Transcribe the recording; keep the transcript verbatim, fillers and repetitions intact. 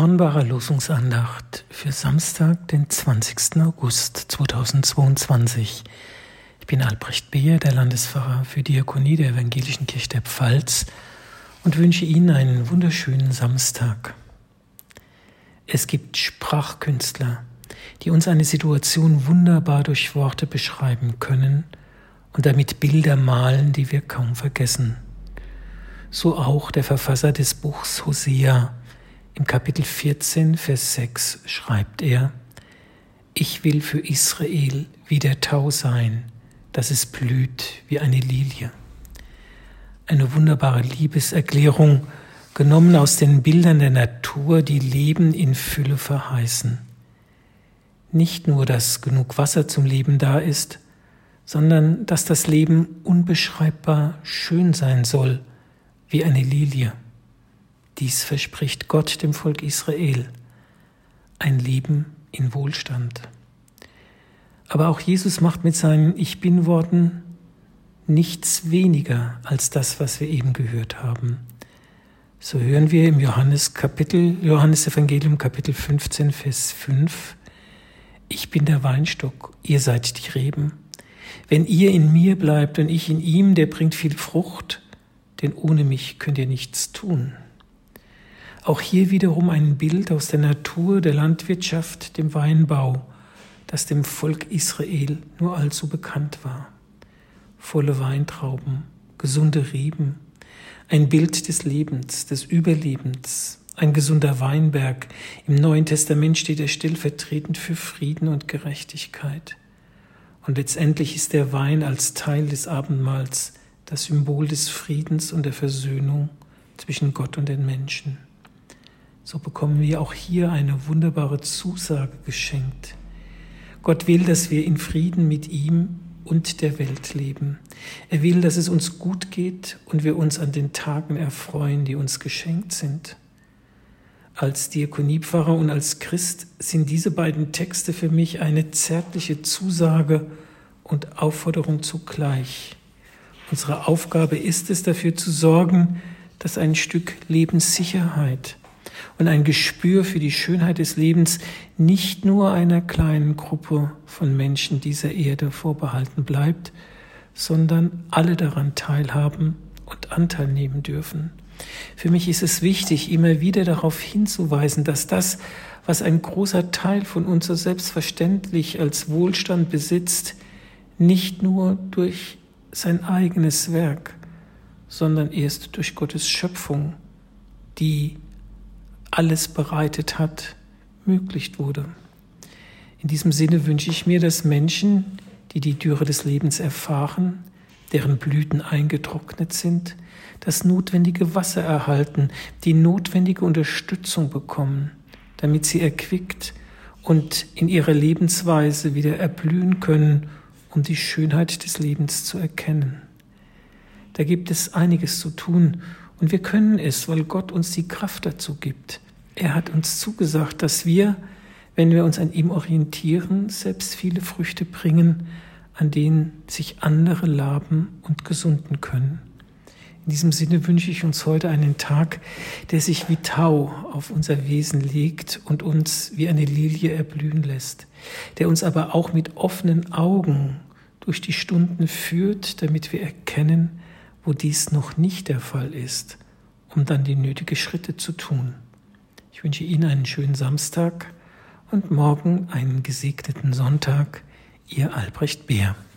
Hornbacher Losungsandacht für Samstag, den zwanzigsten August zweitausendzweiundzwanzig. Ich bin Albrecht Beer, der Landespfarrer für Diakonie der Evangelischen Kirche der Pfalz und wünsche Ihnen einen wunderschönen Samstag. Es gibt Sprachkünstler, die uns eine Situation wunderbar durch Worte beschreiben können und damit Bilder malen, die wir kaum vergessen. So auch der Verfasser des Buchs Hosea. Im Kapitel vierzehn, Vers sechs schreibt er: Ich will für Israel wie der Tau sein, dass es blüht wie eine Lilie. Eine wunderbare Liebeserklärung, genommen aus den Bildern der Natur, die Leben in Fülle verheißen. Nicht nur, dass genug Wasser zum Leben da ist, sondern dass das Leben unbeschreibbar schön sein soll, wie eine Lilie. Dies verspricht Gott dem Volk Israel, ein Leben in Wohlstand. Aber auch Jesus macht mit seinen Ich-Bin-Worten nichts weniger als das, was wir eben gehört haben. So hören wir im Johannes Kapitel, Johannes Evangelium Kapitel fünfzehn, Vers fünf: Ich bin der Weinstock, ihr seid die Reben. Wenn ihr in mir bleibt und ich in ihm, der bringt viel Frucht, denn ohne mich könnt ihr nichts tun. Auch hier wiederum ein Bild aus der Natur, der Landwirtschaft, dem Weinbau, das dem Volk Israel nur allzu bekannt war. Volle Weintrauben, gesunde Reben, ein Bild des Lebens, des Überlebens, ein gesunder Weinberg. Im Neuen Testament steht er stellvertretend für Frieden und Gerechtigkeit. Und letztendlich ist der Wein als Teil des Abendmahls das Symbol des Friedens und der Versöhnung zwischen Gott und den Menschen. So bekommen wir auch hier eine wunderbare Zusage geschenkt. Gott will, dass wir in Frieden mit ihm und der Welt leben. Er will, dass es uns gut geht und wir uns an den Tagen erfreuen, die uns geschenkt sind. Als Diakoniepfarrer und als Christ sind diese beiden Texte für mich eine zärtliche Zusage und Aufforderung zugleich. Unsere Aufgabe ist es, dafür zu sorgen, dass ein Stück Lebenssicherheit und ein Gespür für die Schönheit des Lebens nicht nur einer kleinen Gruppe von Menschen dieser Erde vorbehalten bleibt, sondern alle daran teilhaben und Anteil nehmen dürfen. Für mich ist es wichtig, immer wieder darauf hinzuweisen, dass das, was ein großer Teil von uns so selbstverständlich als Wohlstand besitzt, nicht nur durch sein eigenes Werk, sondern erst durch Gottes Schöpfung, die alles bereitet hat, möglich wurde. In diesem Sinne wünsche ich mir, dass Menschen, die die Dürre des Lebens erfahren, deren Blüten eingetrocknet sind, das notwendige Wasser erhalten, die notwendige Unterstützung bekommen, damit sie erquickt und in ihrer Lebensweise wieder erblühen können, um die Schönheit des Lebens zu erkennen. Da gibt es einiges zu tun und wir können es, weil Gott uns die Kraft dazu gibt. Er hat uns zugesagt, dass wir, wenn wir uns an ihm orientieren, selbst viele Früchte bringen, an denen sich andere laben und gesunden können. In diesem Sinne wünsche ich uns heute einen Tag, der sich wie Tau auf unser Wesen legt und uns wie eine Lilie erblühen lässt, der uns aber auch mit offenen Augen durch die Stunden führt, damit wir erkennen, wo dies noch nicht der Fall ist, um dann die nötigen Schritte zu tun. Ich wünsche Ihnen einen schönen Samstag und morgen einen gesegneten Sonntag. Ihr Albrecht Beer.